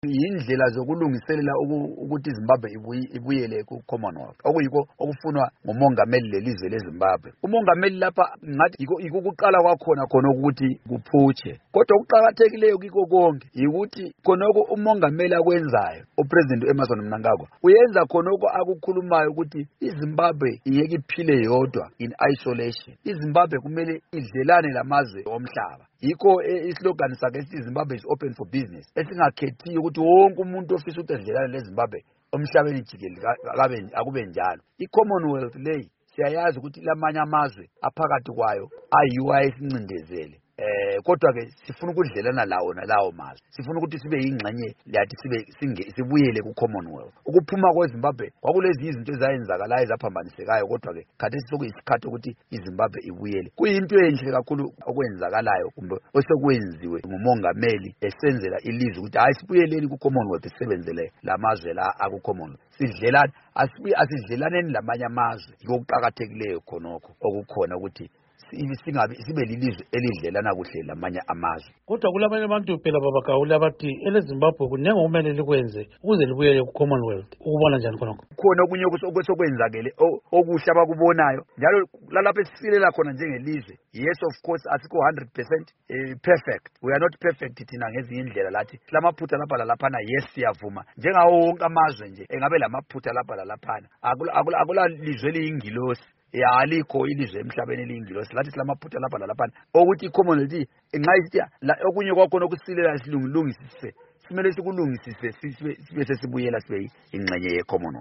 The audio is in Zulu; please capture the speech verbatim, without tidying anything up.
Yindlela zokulungiselela ukuthi iZimbabwe ibuyele ku Commonwealth okuyiko okufunwa ngumongameli lelizwe leZimbabwe. Umongameli lapha ngathi yiko kuqala kwakhona khona ukuthi kuphutshe, kodwa ukuqhakathekileyo kiko konke ukuthi khonoko umongameli akwenzayo uPresident Emmerson Mnangagwa uyenza khonoko akukhulumayo ukuthi iZimbabwe ingeke iphile yodwa in isolation. iZimbabwe kumele idlelane lamazwe omhlaba. Yiko islogan sakhe sithi Zimbabwe is open for business. Esingakhethiyo ukuthi wonke umuntu ofisa ukuthi adlelane leZimbabwe omhlabeni jikelele akube njalo. iCommonwealth leyi siyayazi ukuthi lamanye amazwe aphakathi kwayo ayiwa esincindezele. Eh kodwa ke sifuna ukudlelana lawo nalawo mazwe. Sifuna ukuthi sibe yingxenye lathi sibe sibuyele ku Commonwealth. Ukuphuma kweZimbabwe kwakulezi izinto ezayenzakalayo ezaphambanisekayo kodwa ke khathesi sokuyisikhathi ukuthi iZimbabwe ibuyele. Kuyinto enhle kakhulu okwenzakalayo kumbe osekwenziwe ngumongameli esenzela ilizwe ukuthi hayi sibuyeleni ku Commonwealth sisebenzele lamazwe la aku Commonwealth. Sidlelane asibuye asidlelaneni lamanye amazwe. Ngokuqhakathekileyo khonokho okukhona ukuthi singabe sibe lilizwe elidlelana kuhle lamanye amazwe. Kodwa kulabanye abantu phela babagawula abathi eleZimbabwe kunenge kumele likwenze ukuze libuyele ku Commonwealth. Ukubona njani khonokho? Khona okunye okusokwenzakele okuhle abakubonayo njalo lalapha esifilela khona njengelizwe. Yes, of course asikho one hundred percent uh, perfect. We are not perfect thina ngezinye indlela lathi. Lamaphutha lapha lalaphana yes siyavuma. Njengawo wonke amazwe nje engabe lamaphutha lapha lalaphana. Akula akula akula lizwe eliyingilosi. Ya alikho ilizwe emhlabeni eliyingilosi lathi silamaphutha lapha lalaphana ukuthi iCommonwealth enqayitya okunye kwakhona okusilela silungilungisise simele sikulungisise sibe sesibuyela sibe ingxenye yeCommonwealth.